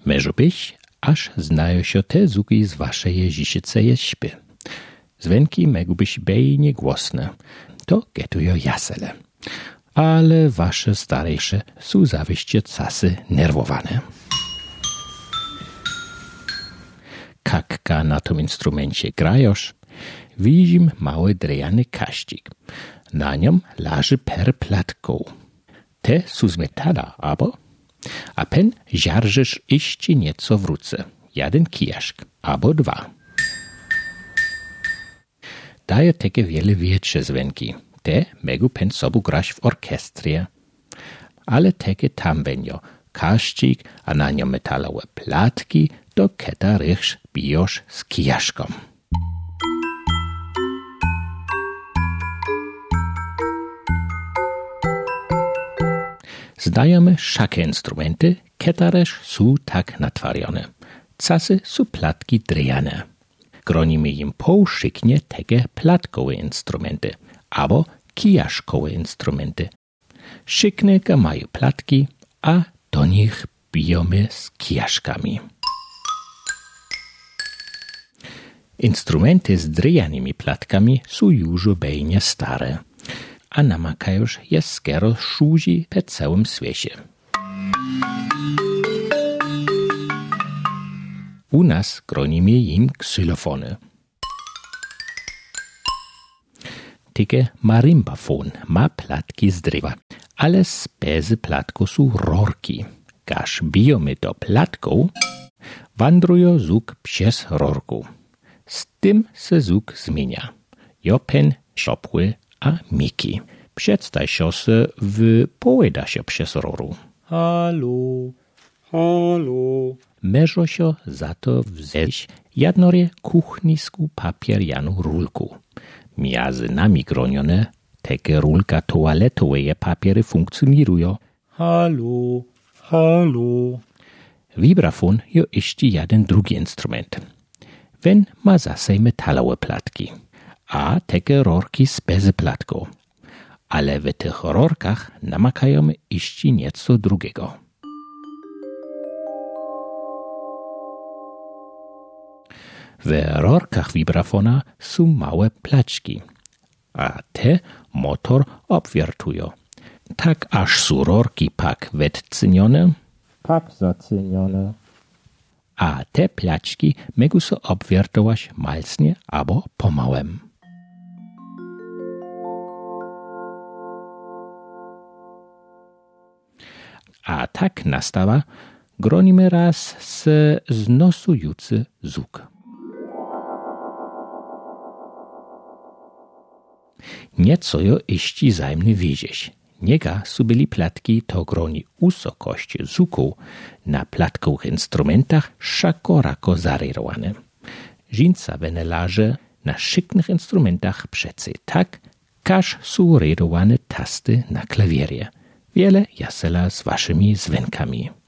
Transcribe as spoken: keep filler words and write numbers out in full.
Mežo byś, aż znają się te zuki z waszej jeździce jeźby. Zwenki megu byś bejnie głosne, to getują jasele. Ale wasze starejsze są zawyście casy nerwowane. Kakka na tym instrumencie grajosz, widzim mały drejany kaścik. Na niom leży per platką. Te są z metala, abo? A pen żarżysz iście nieco w ruce. Jeden kijaszk, abo dwa. Daje takie wiele większe zwenki. Te megu pen sobu grać w orkestrie. Ale takie tam będą kaścik, a na niom metalowe platki, do keta rychsz bijosz z kijaszką. Zdajemy wszakie instrumenty, ketaresz są tak natwarione. Casy są platki drejane. Gronimy im połszyknie tege platkowe instrumenty, albo kijaszkowe instrumenty. Szykne ga mają platki, a do nich bijemy z kijaszkami. Instrumenty z drejanymi platkami są już obejnie stare, a namakają je skoro szudzi po całym świecie. U nas gronimy im ksylofony. Tyke marimbafon ma platki z drewa, ale z bezy platko są rorki. Gaż bijemy do platką, wandrują zuk przez rorku. Z tym se zuk zmienia. Jopen, szopły, a miki. Przedstaj się w połeda się przez roru. Halo, halo. Meżo się za to wziąć jednorie kuchnisku papierjanu rulku. Miazy nami gronione, takie rulka toaletowe papiery funkcjonują. Halo, halo. Vibrafon jo jeszcze jeden drugi instrument. Wen ma zase metalowe platki, a takie rorki z bezy platką. Ale w tych rorkach namakają jeszcze nieco drugiego. W rorkach vibrafona są małe placzki, a te motor obwiertują. Tak aż są rorki pak wetcynione, pak zacynione, a te placzki mogą się obwiertować malsnie albo pomałem. A tak nastawa, gronimy raz z znosujący zuk. Nieco jo jeszcze zajemny wiedzieć. Niega su byli platki to groni usokość zuku na platkowych instrumentach szakorako zarerowane. Żinca wenelarze na szyknych instrumentach przece tak, każ su rerowane tasty na klawierie. Wiele jasela z waszymi zwenkami.